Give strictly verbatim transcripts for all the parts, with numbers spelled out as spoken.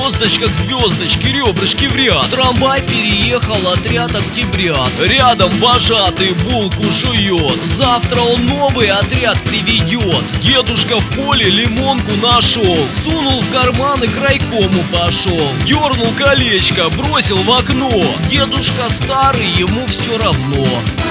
звездочках звездочки, ребрышки в ряд. Трамвай переехал, отряд октябрят. Рядом вожатый булку жует. Завтра он новый отряд приведет. Дедушка в поле лимонку нашел, сунул в карман и к райкому пошел. Дернул колечко, бросил в окно. Дедушка старый, ему все равно.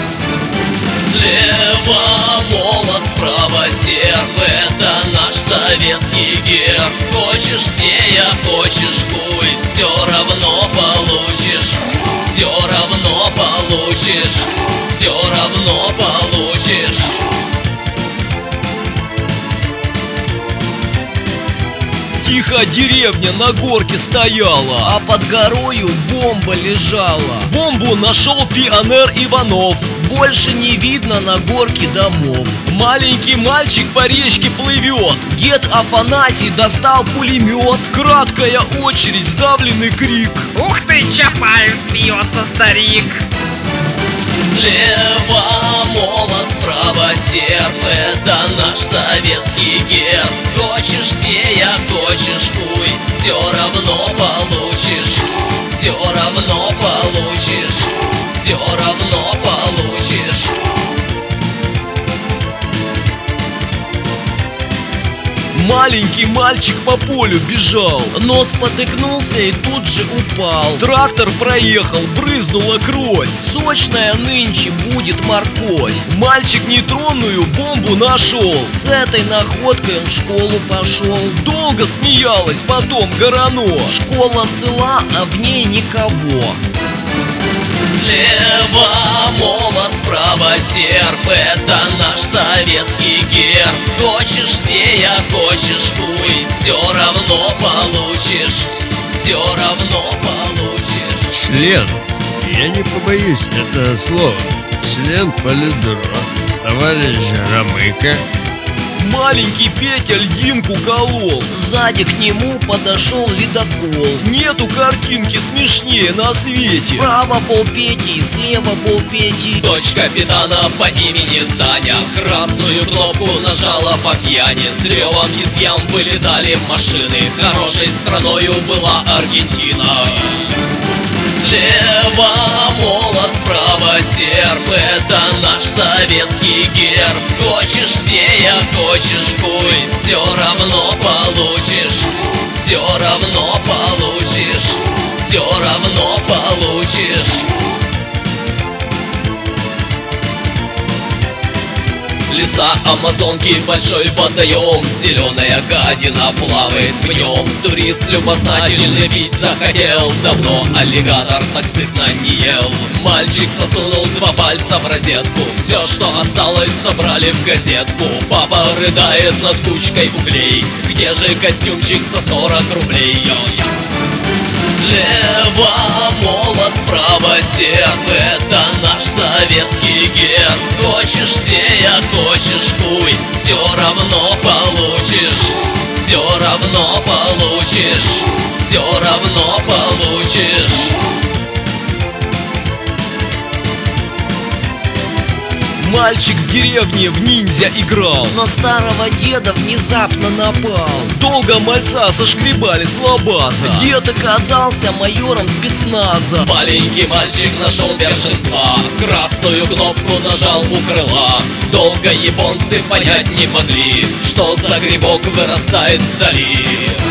Слева молот, справа серп, это наш советский герб. Хочешь сея, хочешь куй, все равно получишь. Все равно получишь. Все равно получишь. Тихо деревня на горке стояла, а под горою бомба лежала. Бомбу нашел пионер Иванов. Больше не видно на горке домов. Маленький мальчик по речке плывет. Дед Афанасий достал пулемет. Краткая очередь, сдавленный крик. Ух ты, Чапаев, смеется старик. Слева молот, справа серп, это наш советский герб. Хочешь сея, хочешь куй, все равно получишь. Все равно получишь. Все равно получишь. Маленький мальчик по полю бежал, но спотыкнулся и тут же упал. Трактор проехал, брызнула кровь. Сочная нынче будет морковь. Мальчик нейтронную бомбу нашел. С этой находкой он в школу пошел. Долго смеялась потом Горано. Школа цела, а в ней никого. Слева молот, справа серп, это наш советский герб. Хочешь сея, хочешь куй, все равно получишь. Все равно получишь. Член, я не побоюсь этого слова, член Политбюро, товарищ Ромыко. Маленький Петя льдинку колол. Сзади к нему подошел ледокол. Нету картинки смешнее на свете. Справа пол Пети, слева пол Пети. Дочь капитана по имени Таня красную кнопку нажала по пьяни. С ревом из ям вылетали машины. Хорошей страною была Аргентина. Слева молот, справа серп, это наш советский герб. Хочешь сея, хочешь куй, все равно получишь. Все равно получишь. Все равно получишь. Леса Амазонки, большой водоем, зеленая гадина плавает в нем. Турист любознательный пить захотел, давно аллигатор так сытно не ел. Мальчик засунул два пальца в розетку, все, что осталось, собрали в газетку. Папа рыдает над кучкой углей, где же костюмчик за сорок рублей? Слева молот, справа серп, это наш советский герб. Хочешь сея, хочешь куй, все равно получишь. Все равно получишь. Все равно получишь. Мальчик в деревне в ниндзя играл, на старого деда внезапно напал. Долго мальца сошкребали с лабаза. Дед оказался майором спецназа. Маленький мальчик нашел вершин два, красную кнопку нажал у крыла. Долго японцы понять не могли, что за грибок вырастает вдали.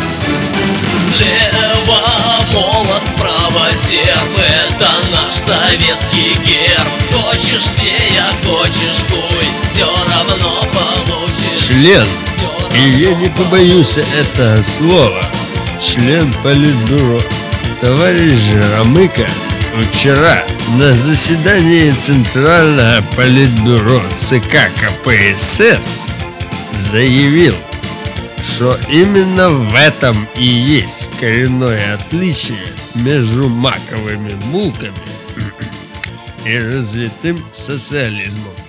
Слева молот, справа серп, это наш советский герб. Хочешь сея, хочешь куй, все равно получишь. Член, и я не побоюсь этого слова, член Политбюро, товарищ Ромыко вчера на заседании Центрального Политбюро ЦК КПСС заявил, что именно в этом и есть коренное отличие между маковыми булками и развитым социализмом.